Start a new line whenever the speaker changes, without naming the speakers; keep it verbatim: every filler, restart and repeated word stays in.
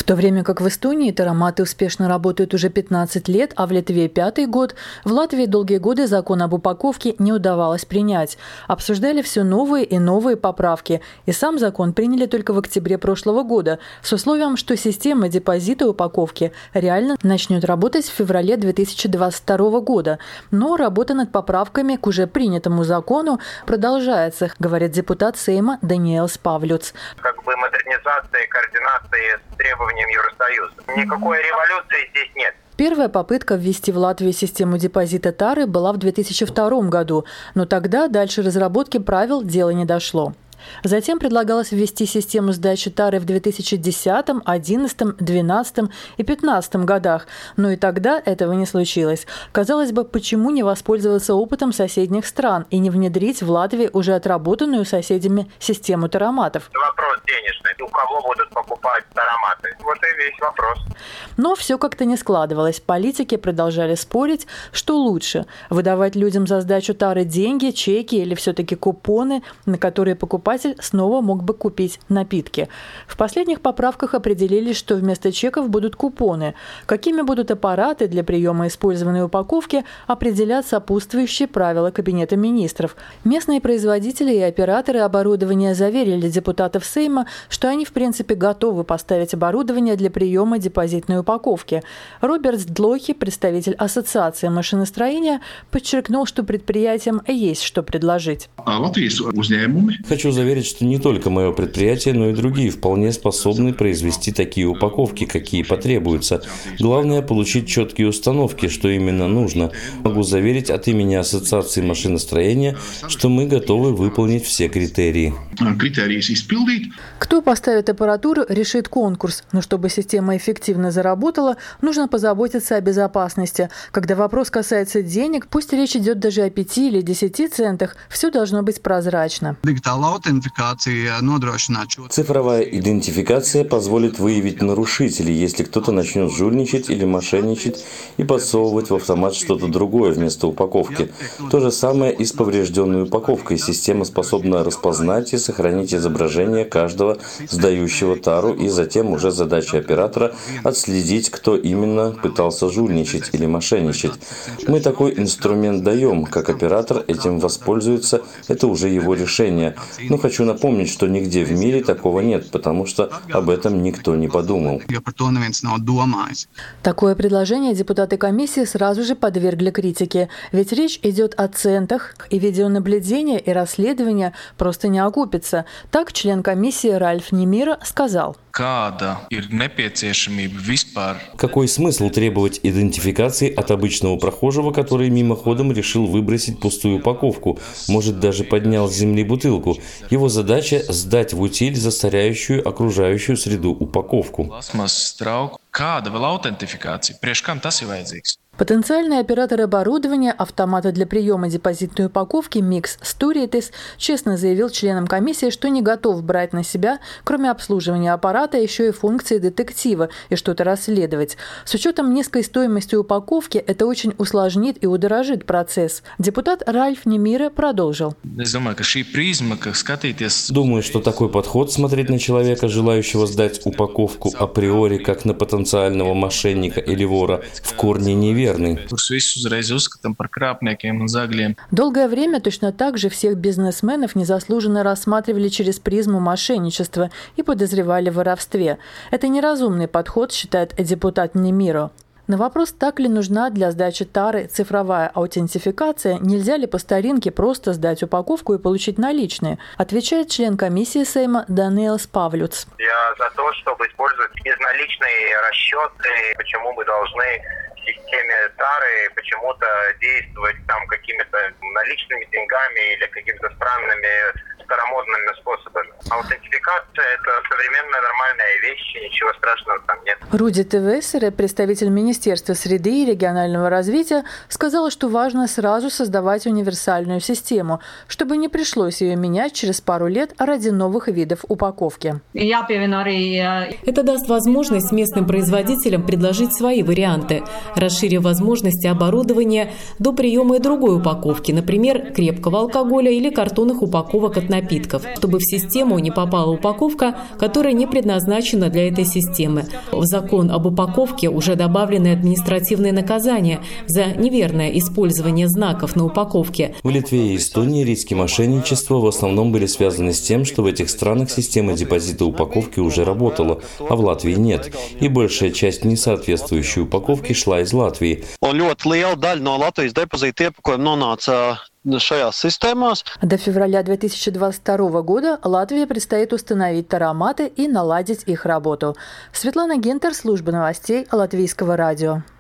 то время как в Эстонии тароматы успешно работают уже пятнадцать лет, а в Литве пятый год, в Латвии долгие годы закон об упаковке не удавалось принять. Обсуждали все новые и новые поправки. И сам закон приняли только в октябре прошлого года, с условием, что система депозита упаковки реально начнет работать в феврале две тысячи двадцать второго года. Но работа над поправками к уже принятому закону продолжается, говорит депутат Сейма Даниэлс Павлюц.
Как бы модернизации, координации с требованиями Евросоюза. Никакой революции здесь нет.
Первая попытка ввести в Латвию систему депозита Тары была в две тысячи втором году, но тогда дальше разработки правил дело не дошло. Затем предлагалось ввести систему сдачи тары в две тысячи десятом, одиннадцатом, двенадцатом и пятнадцатом годах, но и тогда этого не случилось. Казалось бы, почему не воспользоваться опытом соседних стран и не внедрить в Латвии уже отработанную соседями систему тароматов?
Вопрос денежный. У кого будут покупать тароматы? Вот и весь вопрос.
Но все как-то не складывалось. Политики продолжали спорить, что лучше – выдавать людям за сдачу тары деньги, чеки или все-таки купоны, на которые покупатель снова мог бы купить напитки. В последних поправках определили, что вместо чеков будут купоны. Какими будут аппараты для приема использованной упаковки, определят сопутствующие правила Кабинета министров. Местные производители и операторы оборудования заверили депутатов Сейма, что они в принципе готовы поставить оборудование для приема депозитной упаковки. Роберт Длохи, представитель Ассоциации машиностроения, подчеркнул, что предприятиям есть что предложить.
Хочу заверить, что не только мое предприятие, но и другие вполне способны произвести такие упаковки, какие потребуются. Главное – получить четкие установки, что именно нужно. Могу заверить от имени Ассоциации машиностроения, что мы готовы выполнить все критерии.
Кто поставит аппаратуру, решит конкурс. Но чтобы система эффективно заработала, нужно позаботиться о безопасности. Когда вопрос касается денег, пусть речь идет даже о пяти или десяти центах, все должно быть прозрачно.
Цифровая идентификация позволит выявить нарушителей, если кто-то начнет жульничать или мошенничать и подсовывать в автомат что-то другое вместо упаковки. То же самое и с поврежденной упаковкой. Система способна распознать и сохранить изображение каждого сдающего тару, и затем уже задача оператора отследить, кто именно пытался жульничать или мошенничать. Мы такой инструмент даем, как оператор этим воспользуется, это уже его решение. Но хочу напомнить, что нигде в мире такого нет, потому что об этом никто не подумал.
Такое предложение депутаты комиссии сразу же подвергли критике. Ведь речь идет о центах, и видеонаблюдение и расследование просто не окупится. Так член комиссии Ральф Немира сказал.
Какой смысл требовать идентификации от обычного прохожего, который мимоходом решил выбросить пустую упаковку, может, даже поднял с земли бутылку? Его задача – сдать в утиль застаряющую окружающую среду упаковку.
Потенциальный оператор оборудования автомата для приема депозитной упаковки Микс Стуритис честно заявил членам комиссии, что не готов брать на себя, кроме обслуживания аппарата, еще и функции детектива и что-то расследовать. С учетом низкой стоимости упаковки это очень усложнит и удорожит процесс. Депутат Ральф Немира продолжил.
Думаю, что такой подход смотреть на человека, желающего сдать упаковку априори, как на потенциального мошенника или вора, в корне неверно.
Долгое время точно так же всех бизнесменов незаслуженно рассматривали через призму мошенничества и подозревали в воровстве. Это неразумный подход, считает депутат Немиро. На вопрос, так ли нужна для сдачи тары цифровая аутентификация, нельзя ли по старинке просто сдать упаковку и получить наличные, отвечает член комиссии Сейма Даниэлс Павлюц.
Я за то, чтобы использовать безналичные расчеты, почему мы должны в системе тары почему-то действовать там какими-то наличными деньгами или какими-то странными старомодными способами. Аутентификация – это современная нормальная вещь, ничего страшного там нет.
Руди Тевессере, представитель Министерства среды и регионального развития, сказала, что важно сразу создавать универсальную систему, чтобы не пришлось ее менять через пару лет ради новых видов упаковки.
Это даст возможность местным производителям предложить свои варианты, расширив возможности оборудования до приема и другой упаковки, например, крепкого алкоголя или картонных упаковок от напитков. напитков, чтобы в систему не попала упаковка, которая не предназначена для этой системы. В закон об упаковке уже добавлены административные наказания за неверное использование знаков на упаковке.
В Литве и Эстонии риски мошенничества в основном были связаны с тем, что в этих странах система депозита упаковки уже работала, а в Латвии нет. И большая часть несоответствующей упаковки шла из Латвии.
До февраля две тысячи двадцать второго года Латвии предстоит установить тароматы и наладить их работу. Светлана Гентер, служба новостей Латвийского радио.